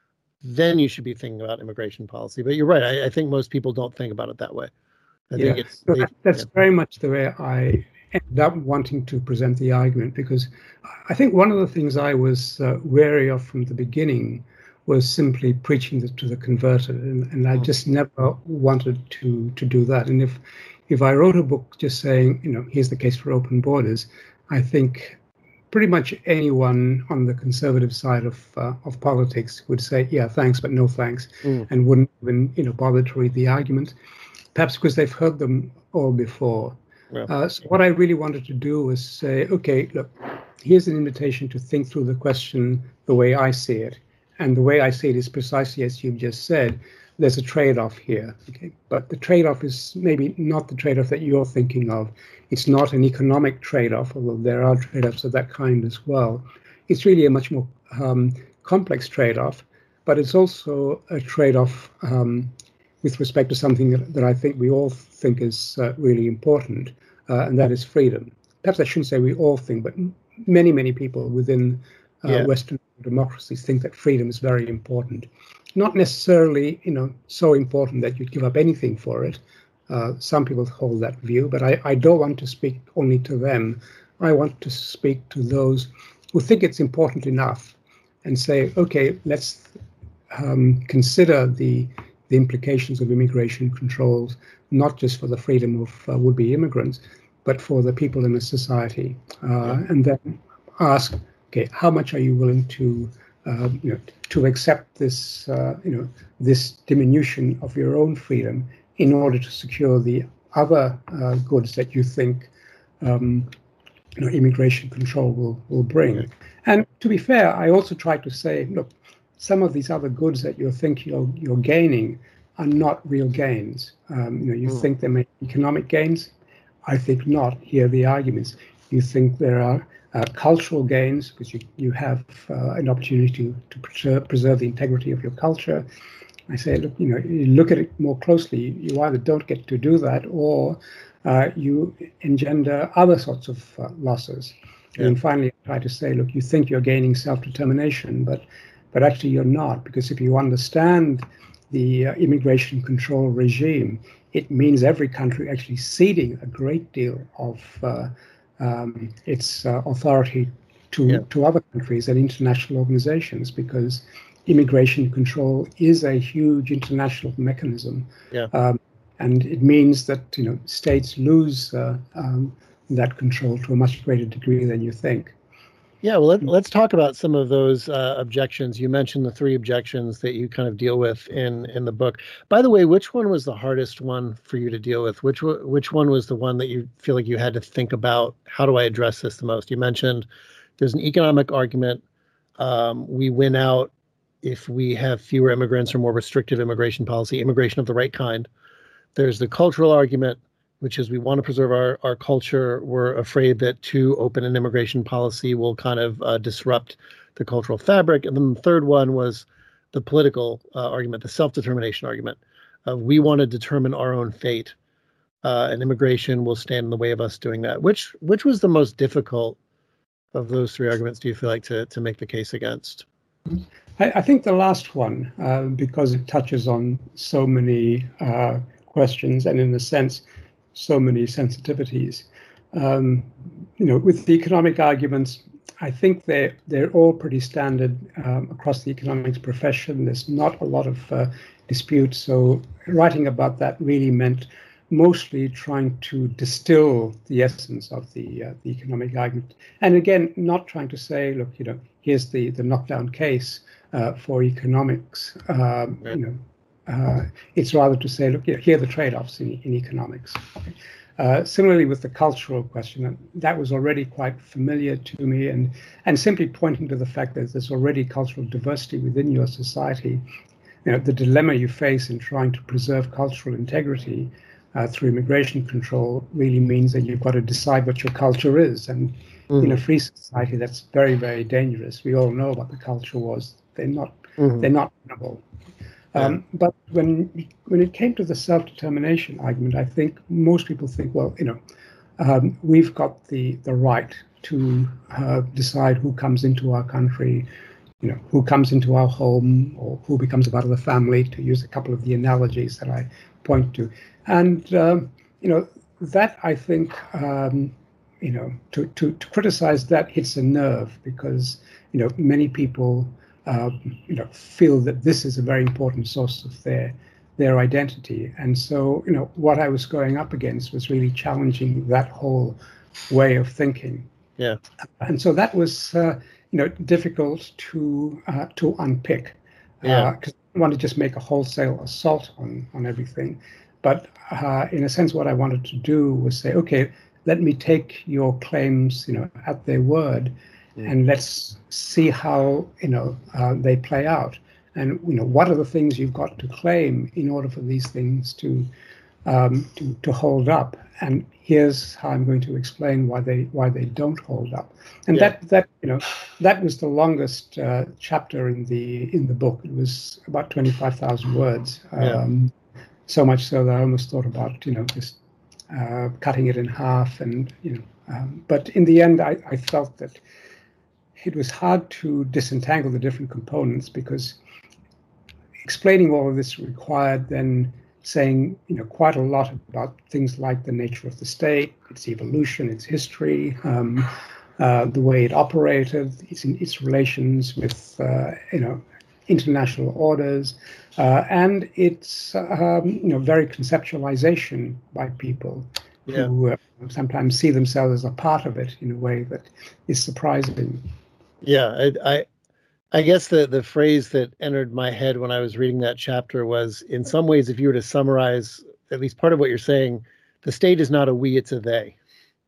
B: then you should be thinking about immigration policy. But you're right. I think most people don't think about it that way. I think
C: that's very much the way I ended up wanting to present the argument, because I think one of the things I was wary of from the beginning was simply preaching to the converted, and I just never wanted to do that. And if I wrote a book just saying, here's the case for open borders, I think pretty much anyone on the conservative side of politics would say, yeah, thanks, but no thanks, and wouldn't even bother to read the argument, perhaps because they've heard them all before. Yeah. So what I really wanted to do was say, okay, look, here's an invitation to think through the question the way I see it. And the way I see it is precisely as you've just said. There's a trade-off here, okay? But the trade-off is maybe not the trade-off that you're thinking of. It's not an economic trade-off, although there are trade-offs of that kind as well. It's really a much more complex trade-off, but it's also a trade-off with respect to something that I think we all think is really important, and that is freedom. Perhaps I shouldn't say we all think, but many, many people within Western democracies think that freedom is very important. Not necessarily, so important that you'd give up anything for it. Some people hold that view, but I don't want to speak only to them. I want to speak to those who think it's important enough and say, okay, let's consider the implications of immigration controls, not just for the freedom of would-be immigrants, but for the people in the society. And then ask, okay, how much are you willing to accept this, this diminution of your own freedom in order to secure the other goods that you think immigration control will bring.
B: Okay.
C: And to be fair, I also try to say, look, some of these other goods that you think you're gaining are not real gains. You think they make economic gains. I think not. Here are the arguments. You think there are cultural gains because you have an opportunity to preserve the integrity of your culture. I say, look, you look at it more closely. You either don't get to do that, or you engender other sorts of losses. Yeah. And finally, I try to say, look, you think you're gaining self-determination, but actually you're not, because if you understand the immigration control regime, it means every country actually ceding a great deal of its authority to other countries and international organizations, because immigration control is a huge international mechanism. Yeah. And it means that states lose that control to a much greater degree than you think.
B: Yeah, well, let's talk about some of those objections. You mentioned the 3 objections that you kind of deal with in the book. By the way, which one was the hardest one for you to deal with? Which one was the one that you feel like you had to think about? How do I address this the most? You mentioned there's an economic argument. We win out if we have fewer immigrants or more restrictive immigration policy, immigration of the right kind. There's the cultural argument, which is we want to preserve our culture. We're afraid that too open an immigration policy will kind of disrupt the cultural fabric. And then the third one was the political argument, the self-determination argument. We want to determine our own fate, and immigration will stand in the way of us doing that. Which was the most difficult of those 3 arguments, do you feel like, to make the case against?
C: I think the last one, because it touches on so many questions and, in a sense, so many sensitivities. With the economic arguments, I think they're all pretty standard across the economics profession. There's not a lot of dispute. So writing about that really meant mostly trying to distill the essence of the economic argument. And again, not trying to say, look, here's the knockdown case for economics. It's rather to say, look, here are the trade-offs in economics. Similarly, with the cultural question, that was already quite familiar to me, and simply pointing to the fact that there's already cultural diversity within your society. The dilemma you face in trying to preserve cultural integrity through immigration control really means that you've got to decide what your culture is. And in a free society, that's very, very dangerous. We all know what the culture was. They're not winnable. But when it came to the self-determination argument, I think most people think, well, we've got the right to decide who comes into our country, who comes into our home, or who becomes a part of the family, to use a couple of the analogies that I point to. And, that I think, to criticize that hits a nerve, because, many people feel that this is a very important source of their identity. And so, what I was going up against was really challenging that whole way of thinking.
B: Yeah.
C: And so that was, difficult to unpick.
B: Yeah.
C: Because I want to just make a wholesale assault on everything. But in a sense, what I wanted to do was say, okay, let me take your claims, at their word, and let's see how they play out. And what are the things you've got to claim in order for these things to hold up? And here's how I'm going to explain why they don't hold up. And that was the longest chapter in the book. It was about 25,000 words. So much so that I almost thought about just cutting it in half. And but in the end, I felt that it was hard to disentangle the different components, because explaining all of this required then saying quite a lot about things like the nature of the state, its evolution, its history, the way it operated, its relations with international orders, and its very conceptualization by people who sometimes see themselves as a part of it in a way that is surprising.
B: Yeah, I guess the phrase that entered my head when I was reading that chapter was, in some ways, if you were to summarize at least part of what you're saying, the state is not a we, it's a they,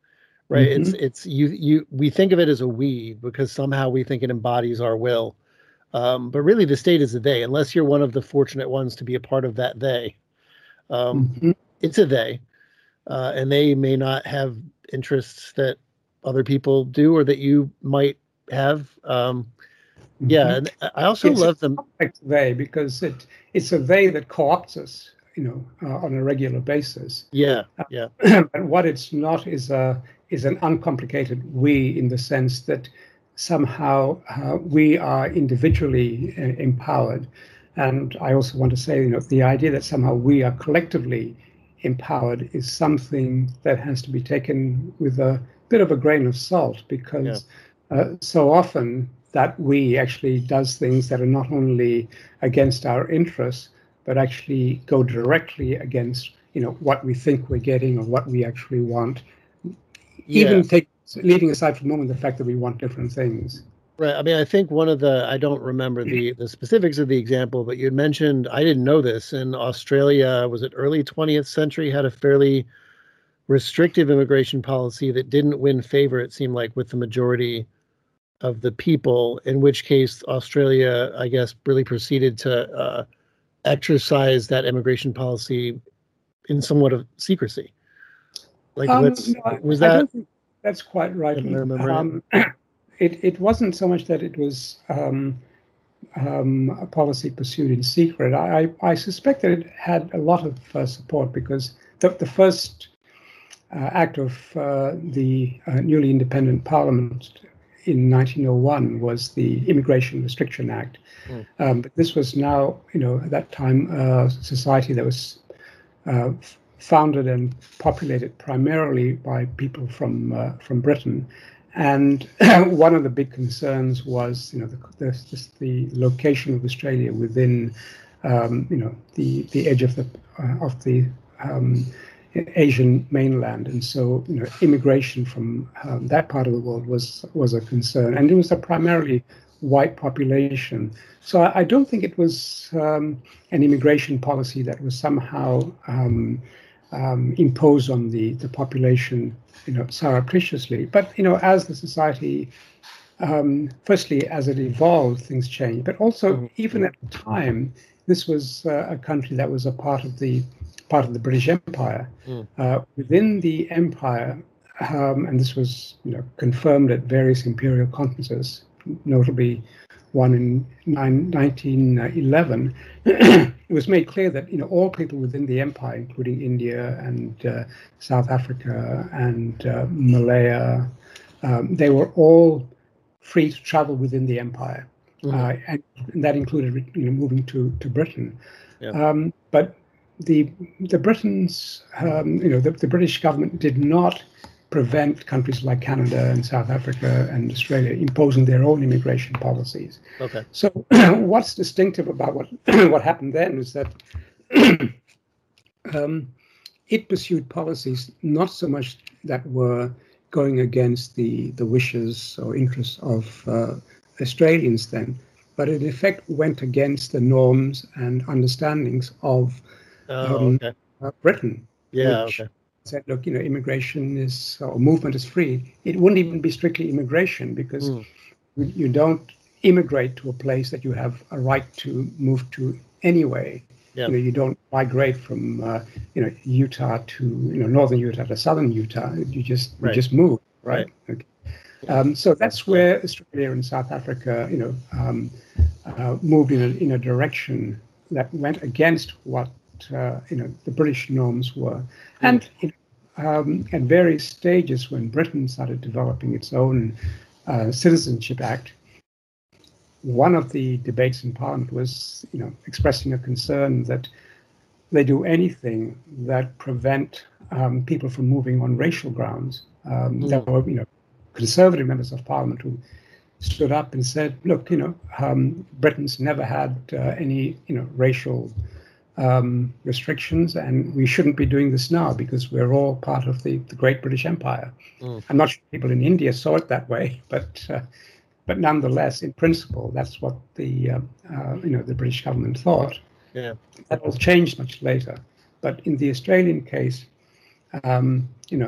B: right? It's we think of it as a we because somehow we think it embodies our will. But really the state is a they, unless you're one of the fortunate ones to be a part of that they. It's a they, and they may not have interests that other people do or that you might have. Yeah, and I also love them.
C: It's a they because it's a they that co-opts us, on a regular basis.
B: Yeah.
C: But what it's not is an uncomplicated we, in the sense that somehow we are individually empowered. And I also want to say, the idea that somehow we are collectively empowered is something that has to be taken with a bit of a grain of salt, because so often that we actually does things that are not only against our interests, but actually go directly against, what we think we're getting or what we actually want. Even leaving aside for the moment the fact that we want different things.
B: Right. I mean, I think I don't remember the specifics of the example, but you had mentioned, I didn't know this, in Australia, was it early 20th century, had a fairly restrictive immigration policy that didn't win favor, it seemed like, with the majority of the people, in which case Australia, I guess, really proceeded to exercise that immigration policy in somewhat of secrecy. Like, was that?
C: I don't think that's quite right. It wasn't so much that it was a policy pursued in secret. I suspect that it had a lot of support, because the first act of the newly independent Parliament in 1901 was the Immigration Restriction Act. But this was now, at that time, a society that was founded and populated primarily by people from Britain. And one of the big concerns was, the location of Australia within, the edge of the Asian mainland, and so immigration from that part of the world was a concern, and it was a primarily white population. So I don't think it was an immigration policy that was somehow imposed on the population, surreptitiously. But as the society, firstly, as it evolved, things changed. But also, even at the time, this was a country that was a part of the British Empire. Within the empire, and this was confirmed at various imperial conferences, notably one in 1911, it was made clear that all people within the empire, including India and South Africa and Malaya, they were all free to travel within the empire, and that included moving to Britain. But the Britons, the British government did not prevent countries like Canada and South Africa and Australia imposing their own immigration policies.
B: Okay.
C: So what's distinctive about what happened then is that it pursued policies not so much that were going against the wishes or interests of Australians then, but in effect went against the norms and understandings of Britain. Which said, look, immigration or movement is free. It wouldn't even be strictly immigration, because you don't immigrate to a place that you have a right to move to anyway. You don't migrate from Utah to northern Utah to southern Utah. You just move, right? Okay. So that's where Australia and South Africa, moved in a direction that went against what the British norms were. And at various stages, when Britain started developing its own Citizenship Act, one of the debates in Parliament was, expressing a concern that they do anything that prevent people from moving on racial grounds. There were, conservative members of Parliament who stood up and said, look, Britain's never had any, racial restrictions, and we shouldn't be doing this now because we're all part of the Great British Empire. I'm not sure people in India saw it that way, but nonetheless, in principle, that's what the British government thought.
B: Yeah,
C: that all changed much later. But in the Australian case,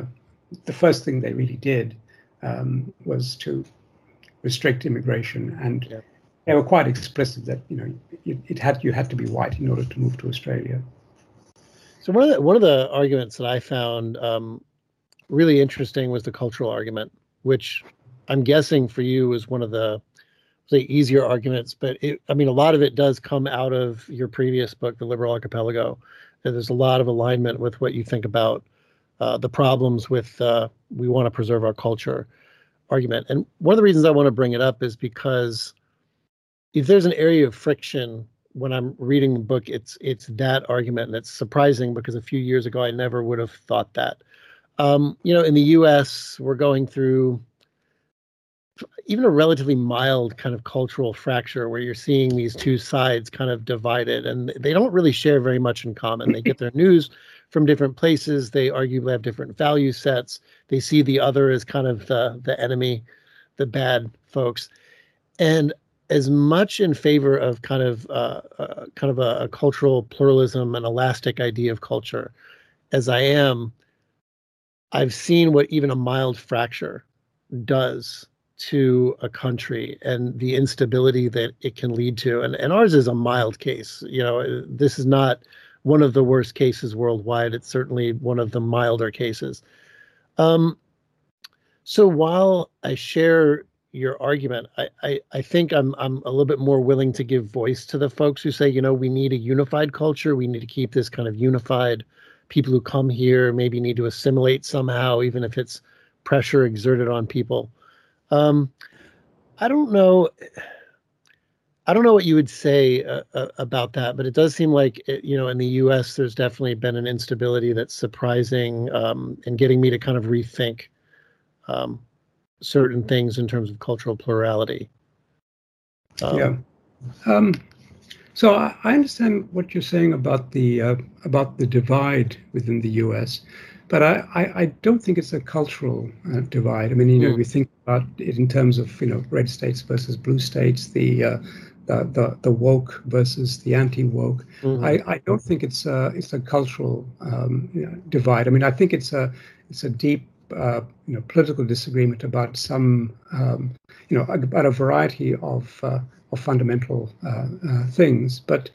C: the first thing they really did was to restrict immigration, and they were quite explicit that you had to be white in order to move to Australia.
B: So one of the arguments that I found really interesting was the cultural argument, which I'm guessing for you was one of the easier arguments. But a lot of it does come out of your previous book, The Liberal Archipelago. And there's a lot of alignment with what you think about the problems with we want to preserve our culture argument. And one of the reasons I want to bring it up is because if there's an area of friction when I'm reading the book, it's that argument. And it's surprising because a few years ago, I never would have thought that. In the US, we're going through even a relatively mild kind of cultural fracture where you're seeing these two sides kind of divided, and they don't really share very much in common. They get their news from different places. They arguably have different value sets. They see the other as kind of the enemy, the bad folks. And as much in favor of kind of a cultural pluralism and elastic idea of culture as I am, I've seen what even a mild fracture does to a country and the instability that it can lead to. And ours is a mild case. This is not one of the worst cases worldwide. It's certainly one of the milder cases. So while I share your argument, I think I'm a little bit more willing to give voice to the folks who say, we need a unified culture. We need to keep this kind of unified. People who come here maybe need to assimilate somehow, even if it's pressure exerted on people. I don't know what you would say about that, but it does seem like, in the U.S., there's definitely been an instability that's surprising and getting me to kind of rethink certain things in terms of cultural plurality.
C: So I understand what you're saying about the divide within the U.S., but I don't think it's a cultural divide. We think about it in terms of red states versus blue states, the woke versus the anti-woke. Mm-hmm. I don't think it's a cultural divide. I think it's a deep political disagreement about some about a variety of fundamental things, but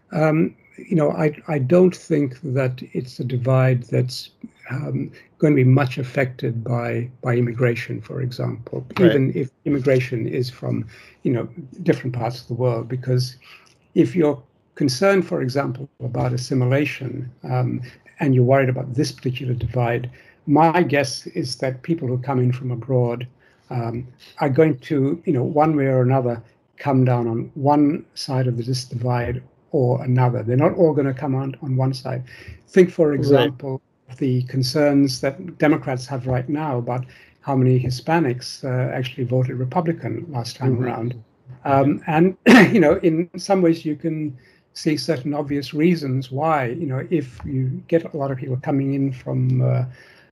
C: I don't think that it's a divide that's going to be much affected by immigration, for example, right. Even if immigration is from different parts of the world, because if you're concerned, for example, about assimilation and you're worried about this particular divide, my guess is that people who come in from abroad are going to, one way or another, come down on one side of this divide or another. They're not all going to come on one side. Think, for example, right. the concerns that Democrats have right now about how many Hispanics actually voted Republican last time mm-hmm. around. And, in some ways you can see certain obvious reasons why, if you get a lot of people coming in from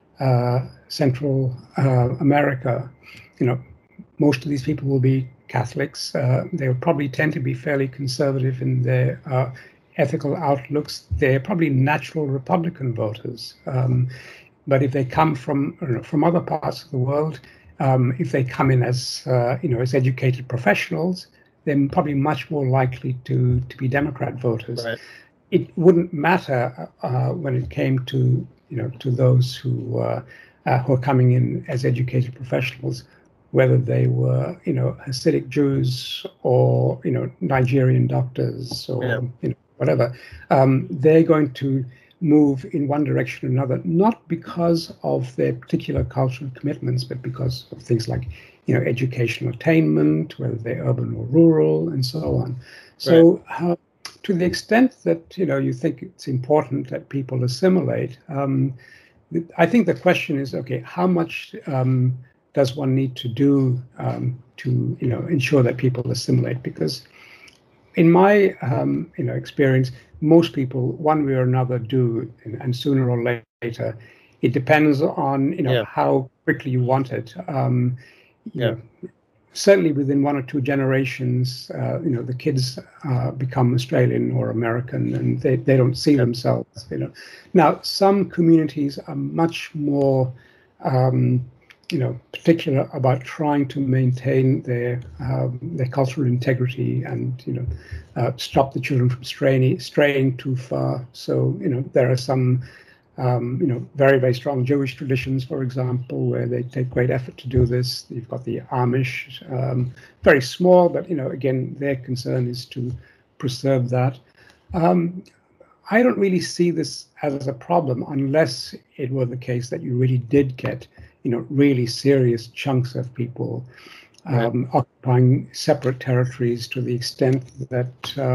C: Central America, most of these people will be Catholics. They will probably tend to be fairly conservative in their ethical outlooks. They're probably natural Republican voters. But if they come from other parts of the world, if they come in as as educated professionals, they're probably much more likely to be Democrat voters. Right. It wouldn't matter when it came to to those who are coming in as educated professionals, whether they were, Hasidic Jews or, Nigerian doctors or, whatever. They're going to move in one direction or another, not because of their particular cultural commitments, but because of things like, educational attainment, whether they're urban or rural, and so on. So to the extent that, you think it's important that people assimilate, I think the question is, okay, how much does one need to do to ensure that people assimilate? Because in my experience, most people one way or another do, and sooner or later, it depends on how quickly you want it. Certainly within 1 or 2 generations, the kids become Australian or American, and they don't see themselves. Now some communities are much more particular about trying to maintain their cultural integrity and stop the children from straying too far. So there are some very, very strong Jewish traditions, for example, where they take great effort to do this. You've got the Amish, very small, but again, their concern is to preserve that. I don't really see this as a problem unless it were the case that you really did get really serious chunks of people occupying separate territories to the extent that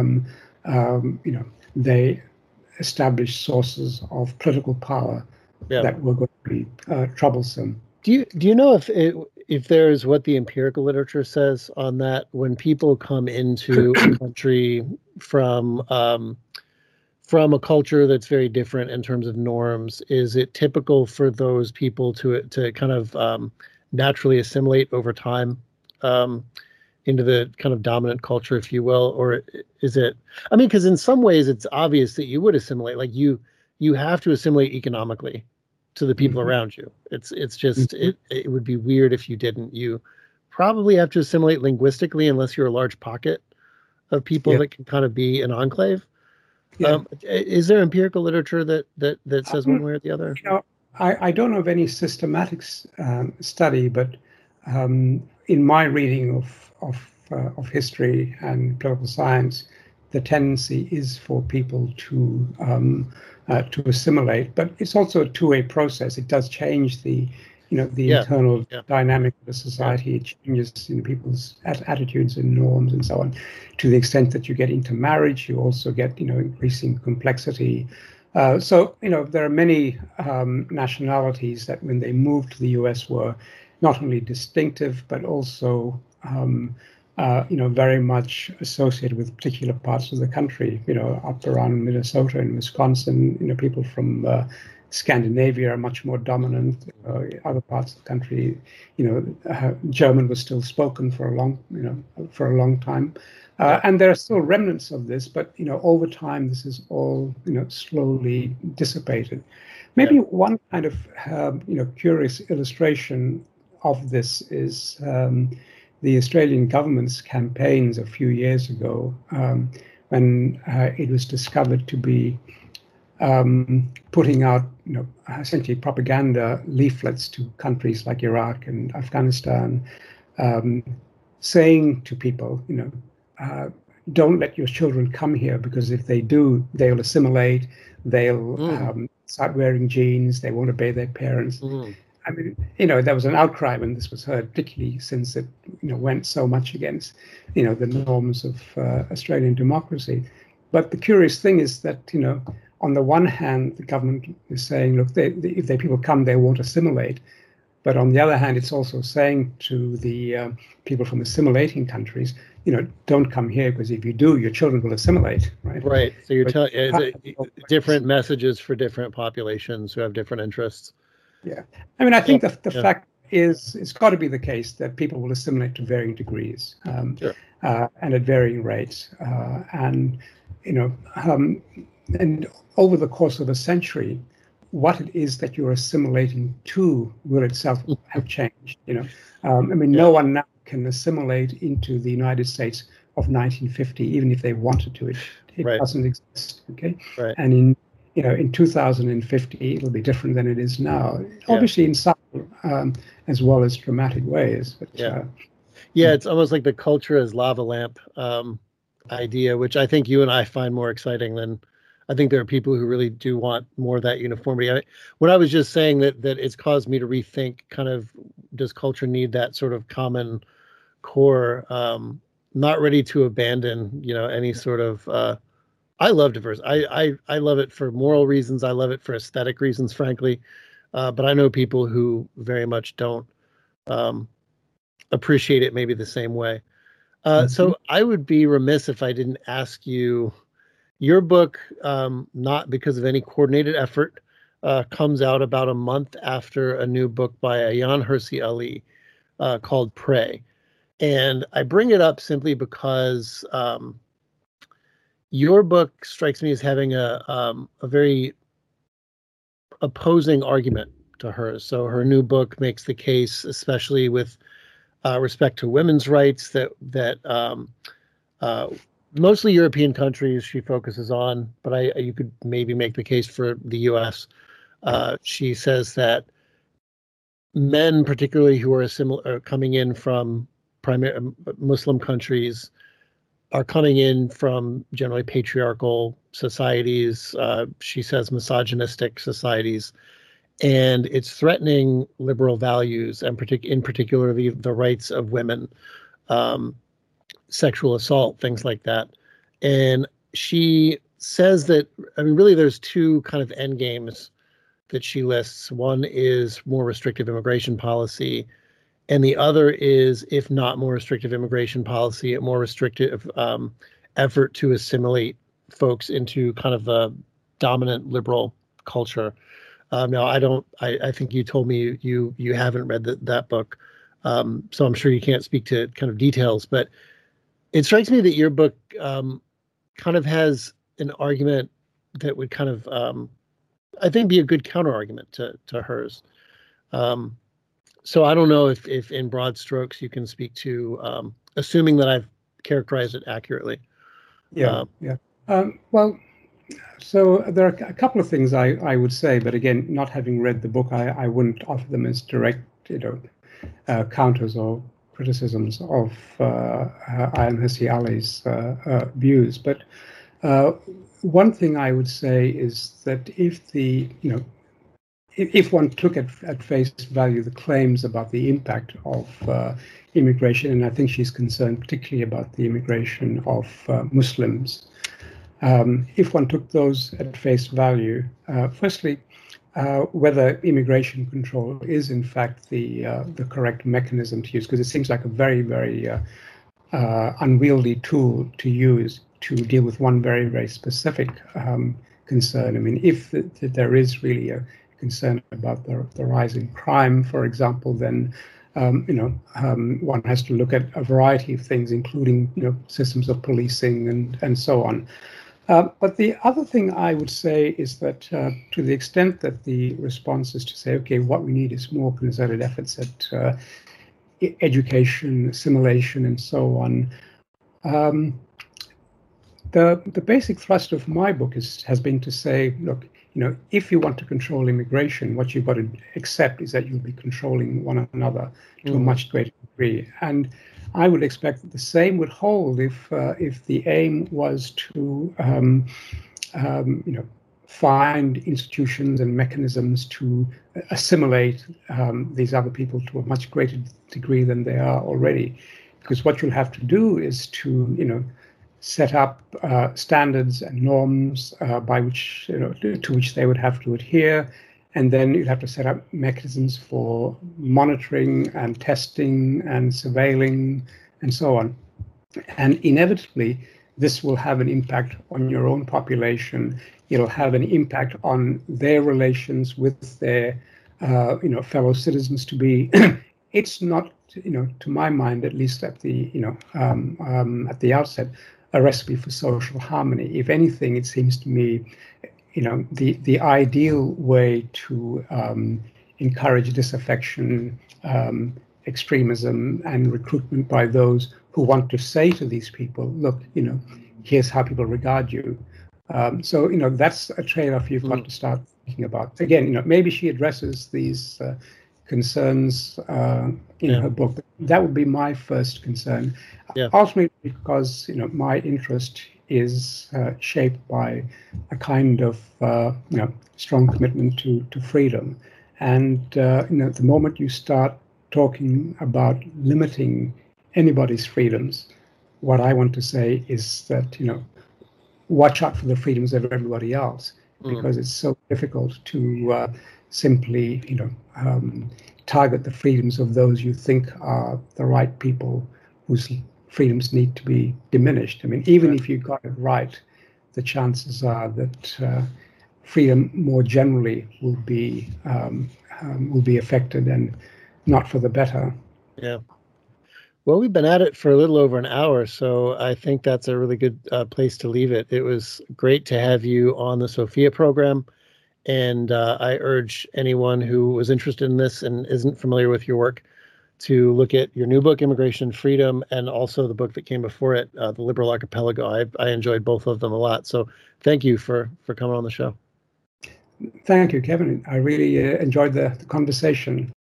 C: they established sources of political power that were going to be troublesome.
B: Do you know if there's what the empirical literature says on that when people come into a country from a culture that's very different in terms of norms? Is it typical for those people to kind of naturally assimilate over time into the kind of dominant culture, if you will? Or is it, I mean, because in some ways it's obvious that you would assimilate, like you have to assimilate economically to the people around you. It's just, it would be weird if you didn't. You probably have to assimilate linguistically unless you're a large pocket of people that can kind of be an enclave. Is there empirical literature that says one way or the other?
C: I don't know of any systematic study, but in my reading of history and political science, the tendency is for people to assimilate, but it's also a two-way process. It does change the internal dynamic of the society. It changes people's attitudes and norms and so on. To the extent that you get into marriage, you also get increasing complexity. So there are many nationalities that when they moved to the US were not only distinctive but also very much associated with particular parts of the country. Up around Minnesota and Wisconsin, people from Scandinavia are much more dominant. Other parts of the country, German was still spoken for a long time, and there are still remnants of this. But over time, this is all slowly dissipated. Maybe one kind of curious illustration of this is the Australian government's campaigns a few years ago, when it was discovered to be putting out, essentially propaganda leaflets to countries like Iraq and Afghanistan, saying to people, don't let your children come here because if they do, they'll assimilate, they'll start wearing jeans, they won't obey their parents. I mean, there was an outcry when this was heard, particularly since it, went so much against, the norms of Australian democracy. But the curious thing is that, on the one hand, the government is saying, look, if the people come, they won't assimilate. But on the other hand, it's also saying to the people from assimilating countries, don't come here because if you do, your children will assimilate, right?
B: Right. So you're telling different messages for different populations who have different interests.
C: Yeah. I mean, I think the fact is it's got to be the case that people will assimilate to varying degrees and at varying rates. And over the course of a century, what it is that you're assimilating to will itself have changed. No one now can assimilate into the United States of 1950, even if they wanted to. It doesn't exist. Okay. Right. And in 2050, it'll be different than it is now. Obviously, in some as well as dramatic ways. But,
B: it's almost like the culture as lava lamp idea, which I think you and I find more exciting than. I think there are people who really do want more of that uniformity. When I was just saying that it's caused me to rethink kind of, does culture need that sort of common core, not ready to abandon, any sort of, I love diversity. I love it for moral reasons. I love it for aesthetic reasons, frankly. But I know people who very much don't appreciate it maybe the same way. So I would be remiss if I didn't ask you, your book, not because of any coordinated effort, comes out about a month after a new book by Ayaan Hirsi Ali called Prey. And I bring it up simply because your book strikes me as having a very opposing argument to hers. So her new book makes the case, especially with respect to women's rights, that mostly European countries she focuses on, but you could maybe make the case for the U.S. She says that men, particularly who are coming in from Muslim countries, are coming in from generally patriarchal societies. She says misogynistic societies, and it's threatening liberal values and in particular the rights of women, sexual assault, things like that. And she says that, I mean, really there's two kind of end games that she lists. One is more restrictive immigration policy, and the other is, if not more restrictive immigration policy, a more restrictive effort to assimilate folks into kind of a dominant liberal culture. Now, I think you told me you haven't read that book, so I'm sure you can't speak to kind of details, but it strikes me that your book kind of has an argument that would kind of, I think, be a good counter argument to hers. So I don't know if in broad strokes you can speak to, assuming that I've characterized it accurately.
C: Well, so there are a couple of things I would say, but again, not having read the book, I wouldn't offer them as direct, counters or criticisms of Ayaan Hirsi Ali's views. But one thing I would say is that if one took at face value the claims about the impact of immigration, and I think she's concerned particularly about the immigration of Muslims, if one took those at face value, firstly, whether immigration control is in fact the correct mechanism to use, because it seems like a very, very unwieldy tool to use to deal with one very, very specific concern. I mean, if there is really a concern about the rising crime, for example, then one has to look at a variety of things, including systems of policing and so on. But the other thing I would say is that to the extent that the response is to say, okay, what we need is more concerted efforts at education, assimilation, and so on. The basic thrust of my book has been to say, look, if you want to control immigration, what you've got to accept is that you'll be controlling one another to a much greater degree. And I would expect that the same would hold if the aim was to find institutions and mechanisms to assimilate these other people to a much greater degree than they are already. Because what you'll have to do is to set up standards and norms by which to which they would have to adhere, and then you'd have to set up mechanisms for monitoring and testing and surveilling and so on. And inevitably, this will have an impact on your own population. It'll have an impact on their relations with their fellow citizens to be. It's not, to my mind, at least at the outset, a recipe for social harmony. If anything, it seems to me, the ideal way to encourage disaffection, extremism, and recruitment by those who want to say to these people, look, here's how people regard you. So that's a trade-off you've got to start thinking about. Again, maybe she addresses these concerns in her book. That would be my first concern. Yeah. Ultimately, because my interest is shaped by a kind of strong commitment to freedom, and the moment you start talking about limiting anybody's freedoms, what I want to say is that watch out for the freedoms of everybody else, because it's so difficult to simply target the freedoms of those you think are the right people whose freedoms need to be diminished. I mean, even if you got it right, the chances are that freedom more generally will be affected, and not for the better.
B: Yeah. Well, we've been at it for a little over an hour, so I think that's a really good place to leave it. It was great to have you on the Sophia program, And I urge anyone who was interested in this and isn't familiar with your work to look at your new book, Immigration and Freedom, and also the book that came before it, The Liberal Archipelago. I enjoyed both of them a lot. So thank you for coming on the show.
C: Thank you, Kevin. I really enjoyed the conversation.